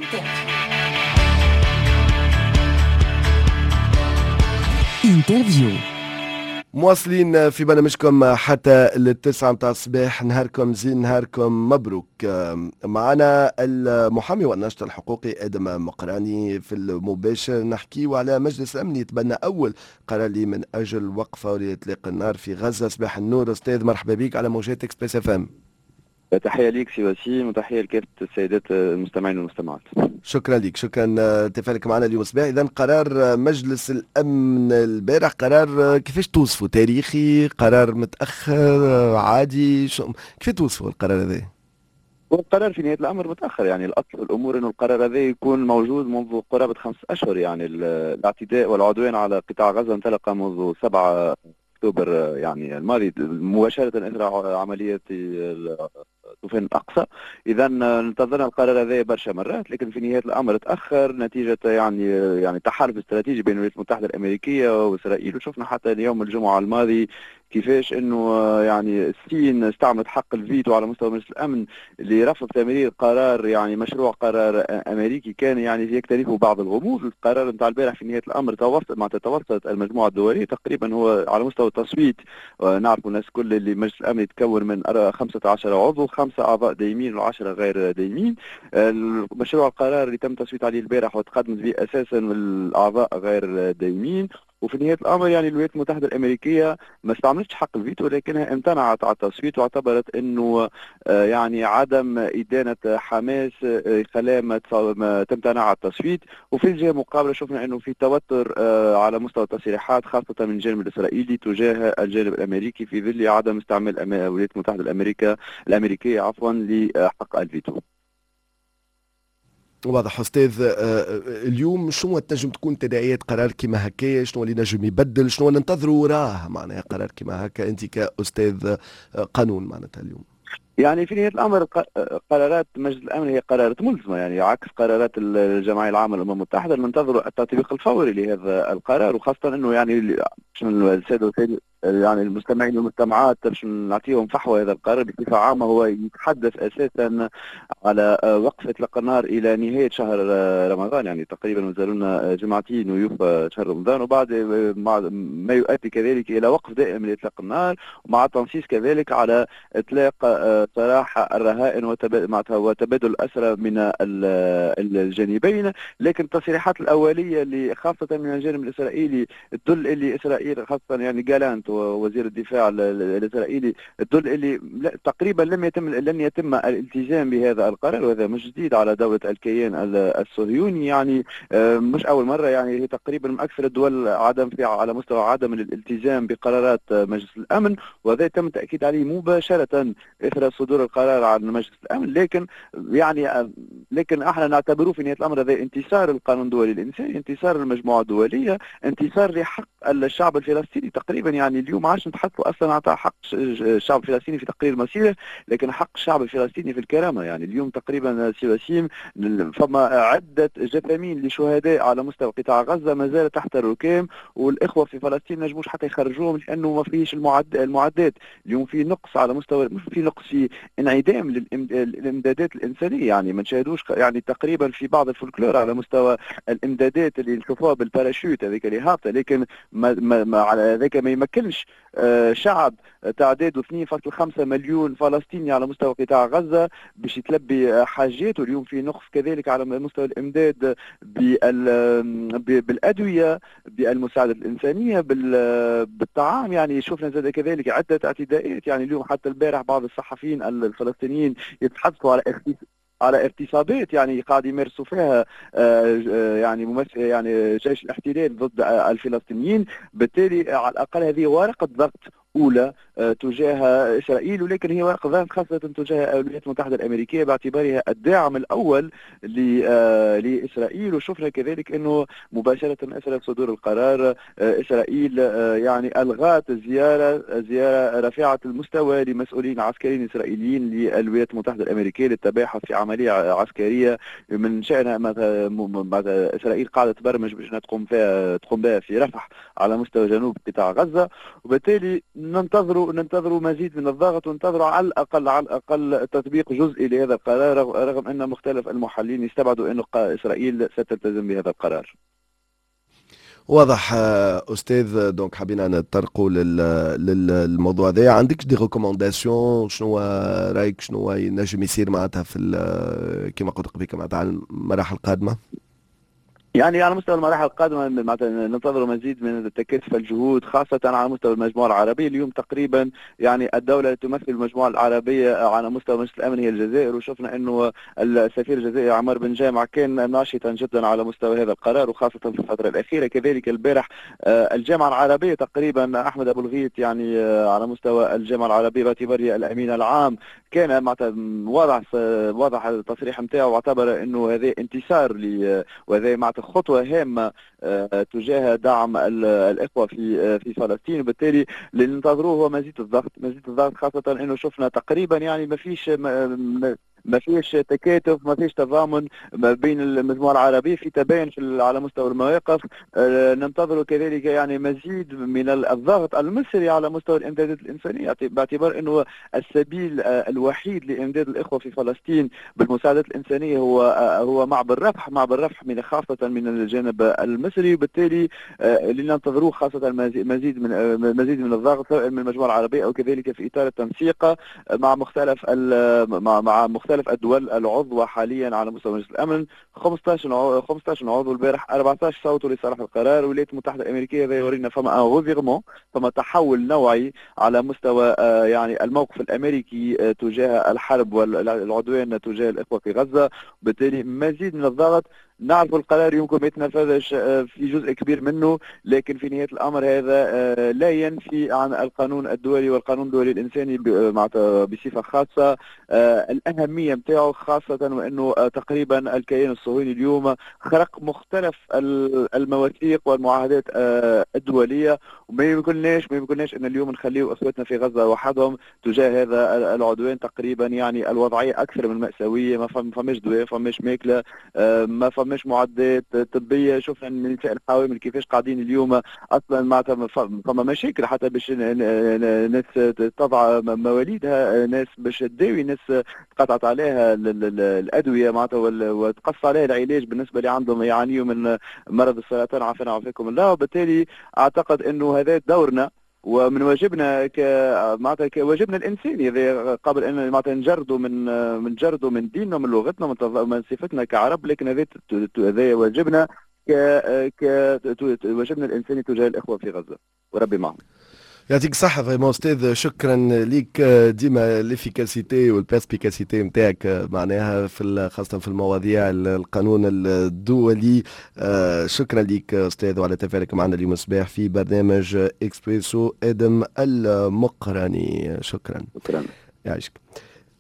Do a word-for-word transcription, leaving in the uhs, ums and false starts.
انترفيو. مواصلين في برنامجكم حتى التسعة متاع الصباح. نهاركم زين، نهاركم مبروك. معنا المحامي والناشط الحقوقي آدم مقراني في المباشر. نحكيو على مجلس الأمن يتبنى أول قرار لي من أجل وقف فوري إطلاق النار في غزة. صباح النور أستاذ، مرحبا بك على موجات إكسبريس اف ام. تحية ليك سي وسيم وتحية لكافة السيدات المستمعين والمستمعات. شكرا لك، شكرا تفاعلك معنا اليوم الصباح. إذا قرار مجلس الأمن البارح قرار كيفاش توصفه؟ تاريخي؟ قرار متأخر؟ عادي؟ شو كيف توصفه القرار هذا؟ والقرار في نهاية الأمر متأخر، يعني الأصل في الأمور أنه القرار هذا يكون موجود منذ قرابة خمس أشهر. يعني الاعتداء والعدوان على قطاع غزة انطلق منذ سبعة أكتوبر يعني الماضي مباشرة إثر عملية طوفان الأقصى. إذا انتظرنا القرار هذا برشا مرات، لكن في نهاية الأمر تأخر نتيجة يعني يعني تحالف استراتيجي بين الولايات المتحدة الأمريكية وإسرائيل. وشفنا حتى اليوم الجمعة الماضي كيفاش انه يعني الصين استعملت حق الفيتو على مستوى مجلس الامن لرفض تمرير قرار، يعني مشروع قرار امريكي كان يعني يكتنفه بعض الغموض. القرار نتاع البارح في نهايه الامر توسط مع توسط المجموعه الدوليه تقريبا هو على مستوى التصويت. نعرف الناس كل اللي مجلس الامن يتكون من خمسة عشر عضو، خمسه اعضاء دايمين وعشرة غير دايمين. مشروع القرار اللي تم التصويت عليه البارح وتقدمت به اساسا الاعضاء غير دايمين. وفي نهايه الامر يعني الولايات المتحده الامريكيه ما استعملتش حق الفيتو، ولكنها امتنعت على التصويت واعتبرت انه يعني عدم ادانه حماس خلاها ما تمتنع على التصويت. وفي الجهه المقابله شفنا انه في توتر على مستوى التصريحات خاصه من الجانب الاسرائيلي تجاه الجانب الامريكي في ظل عدم استعمال الولايات المتحده الامريكيه الامريكيه عفوا لحق الفيتو. واضح أستاذ. اليوم شنو تنجم تكون تداعيات قرار كما هكا؟ شنو اللي نجم يبدل؟ شنو ننتظروا وراه معناها قرار كما هكا أنت كأستاذ قانون معناتها اليوم؟ يعني في نهاية الأمر قرارات مجلس الأمن هي قرارات ملزمة، يعني عكس قرارات الجمعية العامة للأمم المتحدة. ننتظر التطبيق الفوري لهذا القرار، وخاصة أنه يعني السادة والسيد يعني المستمعين والمستمعات باش نعطيهم فحوى هذا القرار بصفة عامة. هو يتحدث أساسا على وقف إطلاق النار إلى نهاية شهر رمضان، يعني تقريبا مازالوا لنا جمعتين ويوفى شهر رمضان، وبعد ما يؤدي كذلك إلى وقف دائم لإطلاق النار، ومع تنصيص كذلك على إطلاق سراح الرهائن وتبادل الأسرى من الجانبين. لكن التصريحات الأولية اللي خاصة من الجانب الإسرائيلي تدل اللي إسرائيل خاصة يعني جالانت ووزير الدفاع الإسرائيلي تدل اللي تقريبا لم يتم لن يتم الالتزام بهذا القرار، وهذا مش جديد على دولة الكيان الصهيوني. يعني مش أول مرة، يعني هي تقريبا من أكثر الدول عدم في على مستوى عدم الالتزام بقرارات مجلس الأمن، وهذا تم التأكيد عليه مباشرة إثر صدور القرار عن مجلس الأمن. لكن يعني لكن احنا نعتبروه في نهاية الأمر هذا انتصار القانون الدولي الإنساني، انتصار المجموعة الدولية، انتصار لحق الشعب الفلسطيني. تقريبا يعني اليوم عاش نتحدثوا أصلا عن حق الشعب الفلسطيني في تقرير مصيره، لكن حق الشعب الفلسطيني في الكرامة. يعني اليوم تقريبا سي وسيم فما عدة جثامين لشهداء على مستوى قطاع غزة ما زالت تحت الركام، والإخوة في فلسطين ما نجموش حتى يخرجوهم لأنه ما فيش المعد المعدات. اليوم في نقص على مستوى، مش في نقص، في انعدام للامدادات الانسانيه. يعني ما نشاهدوش يعني تقريبا في بعض الفولكلور على مستوى الامدادات اللي نشوفوها بالباراشوت هذيك اللي هابطه، لكن ما, ما, ما على هذاك ما يمكنش شعب تعداده اثنين فاصلة خمسة مليون فلسطيني على مستوى قطاع غزه باش يتلبي حاجاته. اليوم في نقص كذلك على مستوى الامداد بالادويه، بالمساعده الانسانيه، بالطعام. يعني شفنا زاد كذلك عده اعتداءات. يعني اليوم حتى البارح بعض الصحفيين الفلسطينيين يتحدثوا على على اغتصابات يعني قاعد يمارسوا فيها يعني ممثل يعني جيش الاحتلال ضد الفلسطينيين. بالتالي على الاقل هذه ورقه ضغط أولى تجاه إسرائيل، ولكن هي ورقة ضغط خاصة تجاه الولايات المتحدة الأمريكية باعتبارها الداعم الأول لإسرائيل. وشفنا كذلك أنه مباشرة أثر صدور القرار إسرائيل يعني ألغت زيارة زيارة رفيعة المستوى لمسؤولين عسكريين إسرائيليين للولايات المتحدة الأمريكية للتباحث في عملية عسكرية من شأنها ماذا إسرائيل قاعدة تبرمج باش تقوم فيها تقوم بها في رفح على مستوى جنوب قطاع غزة. وبالتالي ننتظروا ننتظروا مزيد من الضغط، وننتظروا على الاقل على الاقل تطبيق جزئي لهذا القرار، رغم ان مختلف المحللين يستبعدوا ان اسرائيل ستلتزم بهذا القرار. واضح استاذ. دونك حبينا نتطرقوا للموضوع هذا. عندك دي ريكومونداسيون؟ شنو رايك شنو ينجم يصير معناتها في كما قلت قبل معناتها على المراحل القادمه؟ يعني على مستوى المراحل القادمة ننتظر مزيد من تكثيف الجهود، خاصة على مستوى المجموعة العربية. اليوم تقريبا يعني الدولة التي تمثل المجموعة العربية على مستوى مجلس الأمن هي الجزائر، وشفنا أنه السفير الجزائري عمار بن جامع كان ناشطا جدا على مستوى هذا القرار، وخاصة في الفترة الأخيرة. كذلك البارح الجامعة العربية تقريبا أحمد أبو الغيط يعني على مستوى الجامعة العربية باعتباره الأمين العام كان واضح واضح التصريح نتاعو، واعتبر أنه هذا انتصار ل وهذا معناتها خطوة هامة تجاه دعم الإخوة في في فلسطين. وبالتالي اللي ننتظروه هو مزيد الضغط مزيد الضغط خاصة أنه شفنا تقريبا يعني ما فيش ما فيش تكاتف، ما فيش تضامن ما بين المجموعة العربية في تباين في على مستوى المواقف. ننتظر كذلك يعني مزيد من الضغط المصري على مستوى الإمدادات الإنسانية، باعتبار أنه السبيل الوحيد لإمداد الإخوة في فلسطين بالمساعدات الإنسانية هو هو معبر رفح معبر رفح من خاصة من الجانب المصري. وبالتالي اللي ننتظروه خاصة مزيد من مزيد من الضغط سواء من المجموعة العربية أو كذلك في إطار التنسيق مع مختلف مع مع مختلف الدول العضوة حاليا على مستوى مجلس الأمن. خمسة عشر عضو البارح أربعة عشر صوتوا لصالح القرار. الولايات المتحدة الأمريكية هذا يورينا فما غوفيرمون، فما تحول نوعي على مستوى يعني الموقف الأمريكي تجاه الحرب والعدوان تجاه الإخوة في غزة. بالتالي مزيد من الضغط. نعرف القرار يمكن ما يتنفذش في جزء كبير منه، لكن في نهاية الأمر هذا لا ينفي عن القانون الدولي والقانون الدولي الإنساني بصفة خاصة الأهمية متاعه، خاصة وأنه تقريبا الكيان الصهيوني اليوم خرق مختلف المواثيق والمعاهدات الدولية، وما يمكنناش ما يمكنناش أن اليوم نخليه أخوتنا في غزة وحدهم تجاه هذا العدوان. تقريبا يعني الوضعية أكثر من مأساوية، ما فماش دواء، ما فماش ماكلة، ما فماش معدات طبية. شفنا النساء الحوامل كيفاش قاعدين اليوم أصلا معناتها فما مشاكل حتى باش ناس تضع مواليدها، ناس باش تداوي، ناس تقطعت عليها الأدوية معناتها وتقص عليها العلاج بالنسبة اللي عندهم يعانيوا من مرض السرطان عافانا وعافاكم الله. وبالتالي أعتقد أنه هذا دورنا ومن واجبنا ك معناتها كواجبنا الانساني هذا قبل ان معناتها نجردوا من من جردوا من ديننا ومن لغتنا ومن صفتنا كعرب، لكن هذا هذا واجبنا ك ك واجبنا الانساني تجاه الاخوه في غزه، وربي معهم. يعطيك الصحة فريمون أستاذ. شكرا ليك. ديما الافيكاسيتي والبيرسبيكاسيتي نتاعك معناها في خاصة في المواضيع القانون الدولي. شكرا ليك أستاذ وعلى تفاعلك معنا اليوم الصباح في برنامج إكسبريسو. آدم المقرني شكرا. شكرا. يعيشك.